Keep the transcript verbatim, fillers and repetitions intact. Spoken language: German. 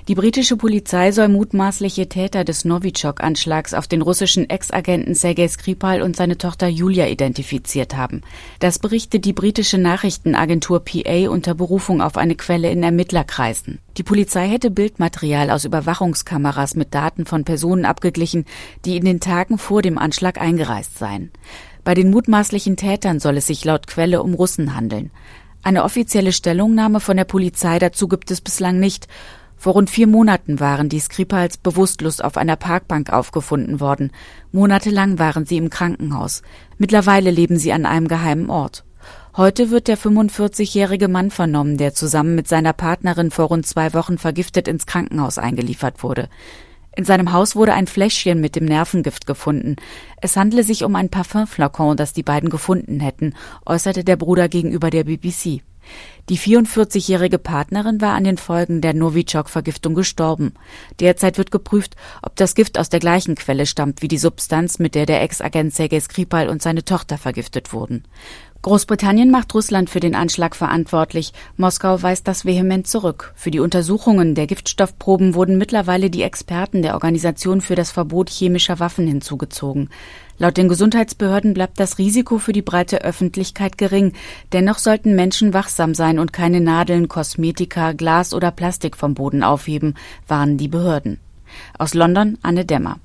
Die britische Polizei soll mutmaßliche Täter des Novichok-Anschlags auf den russischen Ex-Agenten Sergei Skripal und seine Tochter Julia identifiziert haben. Das berichtet die britische Nachrichtenagentur P A unter Berufung auf eine Quelle in Ermittlerkreisen. Die Polizei hätte Bildmaterial aus Überwachungskameras mit Daten von Personen abgeglichen, die in den Tagen vor dem Anschlag eingereist seien. Bei den mutmaßlichen Tätern soll es sich laut Quelle um Russen handeln. Eine offizielle Stellungnahme von der Polizei dazu gibt es bislang nicht. Vor rund vier Monaten waren die Skripals bewusstlos auf einer Parkbank aufgefunden worden. Monatelang waren sie im Krankenhaus. Mittlerweile leben sie an einem geheimen Ort. Heute wird der fünfundvierzigjährige Mann vernommen, der zusammen mit seiner Partnerin vor rund zwei Wochen vergiftet ins Krankenhaus eingeliefert wurde. In seinem Haus wurde ein Fläschchen mit dem Nervengift gefunden. Es handele sich um ein Parfümflakon, das die beiden gefunden hätten, äußerte der Bruder gegenüber der B B C. Die vierundvierzigjährige Partnerin war an den Folgen der Novichok-Vergiftung gestorben. Derzeit wird geprüft, ob das Gift aus der gleichen Quelle stammt wie die Substanz, mit der der Ex-Agent Sergei Skripal und seine Tochter vergiftet wurden. Großbritannien macht Russland für den Anschlag verantwortlich. Moskau weist das vehement zurück. Für die Untersuchungen der Giftstoffproben wurden mittlerweile die Experten der Organisation für das Verbot chemischer Waffen hinzugezogen. Laut den Gesundheitsbehörden bleibt das Risiko für die breite Öffentlichkeit gering. Dennoch sollten Menschen wachsam sein und keine Nadeln, Kosmetika, Glas oder Plastik vom Boden aufheben, warnen die Behörden. Aus London Anne Demmer.